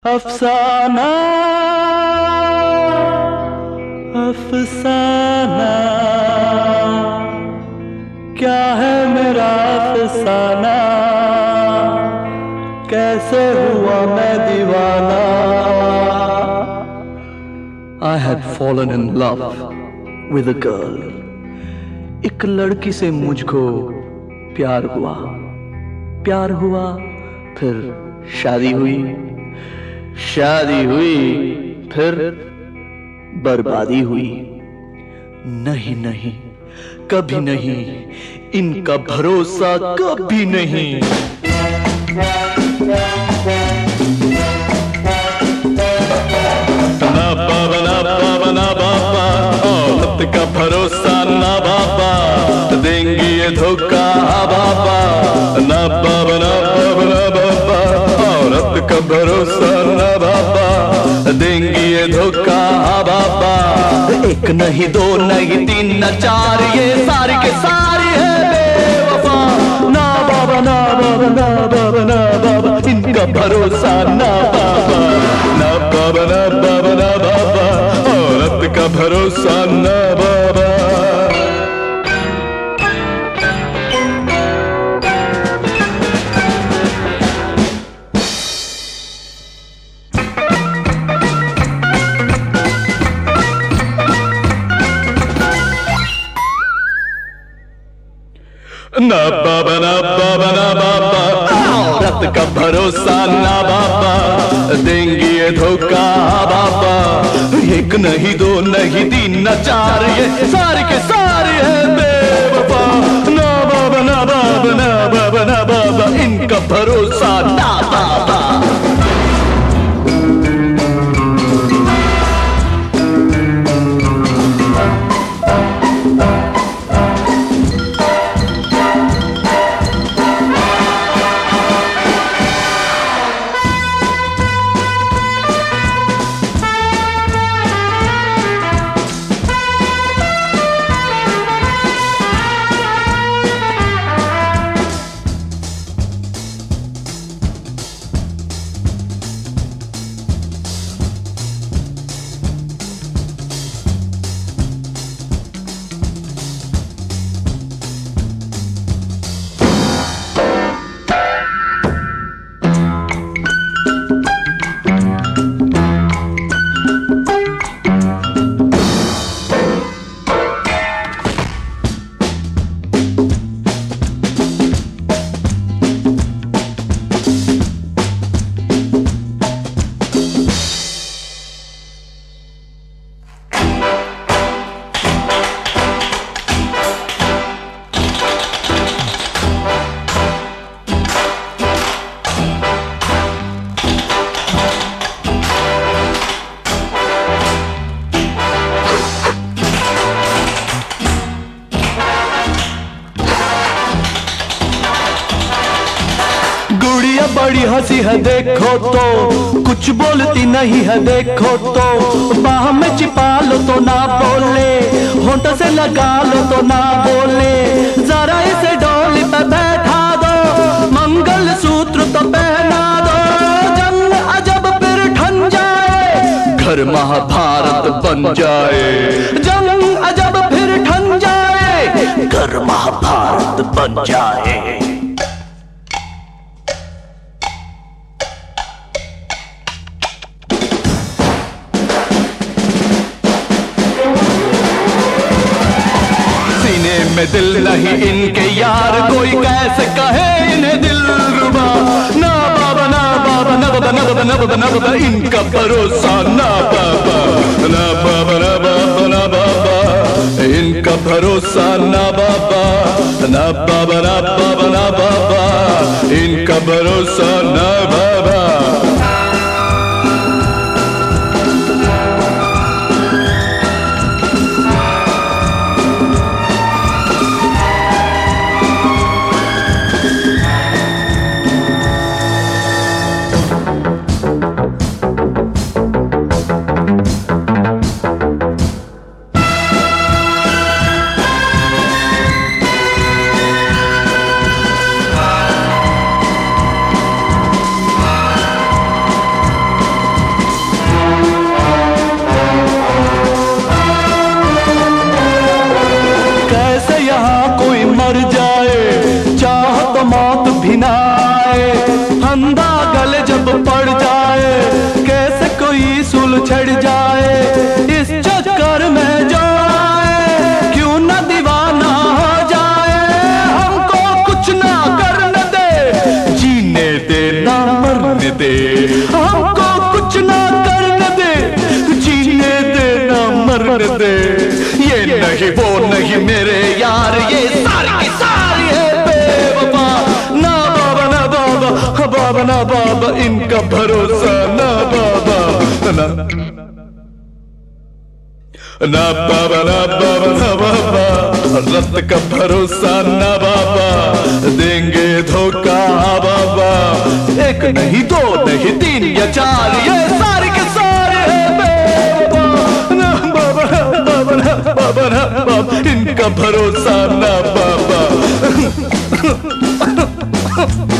अफसाना अफसाना क्या है मेरा अफसाना, कैसे हुआ मैं दीवाना। I had fallen in love with a girl. एक लड़की से मुझको प्यार हुआ, फिर शादी हुई, फिर बर्बादी हुई। नहीं, कभी नहीं, इनका भरोसा कभी नहीं। ना बाबा, औरत का भरोसा ना बाबा, देंगी ये धोखा बाबा। ना बाबा, औरत का भरोसा ना बाबा, देंगी ये धोखा बाबा। एक नहीं, दो नहीं, तीन न चार, ये सारी के सारी है बेवफा। ना बाबा, इनका भरोसा ना बाबा। ना बाबा, औरत का भरोसा ना बाबा। ना बाबा, औरत का भरोसा ना बाबा, देंगी ये धोखा बाबा। एक नहीं, दो नहीं, तीन न चार, ये सारे के सारे है बेवफा। ना बाबा, इनका भरोसा ना बाबा। गुड़िया बड़ी हंसी है देखो तो, कुछ बोलती नहीं है देखो तो। बाह में छिपा लो तो ना बोले, होंठ से लगा लो तो ना बोले। जरा इसे डोली पे बैठा दो, मंगल सूत्र तो पहना दो। जंग अजब फिर ठन जाए, घर महाभारत बन जाए। जंग अजब फिर ठन जाए, घर महाभारत बन जाए। में दिल नहीं इनके यार, कोई कैसे कहे इन्हें दिलरुबा। ना बाबा, इनका भरोसा ना बाबा। ना बाबा, इनका भरोसा ना बाबा। ना बाबा, इनका भरोसा ना बाबा। हमको कुछ ना करने दे, जीने दे ना मरने दे। ये नहीं वो नहीं मेरे यार, ये सारी की सारी है बेवफा। ना बाबा ना बाबा, बाबा ना बाबा, इनका भरोसा ना बाबा, ना ना बाबा ना बाबा ना बाबा, रत का भरोसा ना बाबा, देंगे धोखा बाबा। एक नहीं दो नहीं तीन या चार, ये सारे के सारे हैं बेवफा। ना बाबा ना बाबा ना बाबा ना बाबा, इनका भरोसा ना बाबा।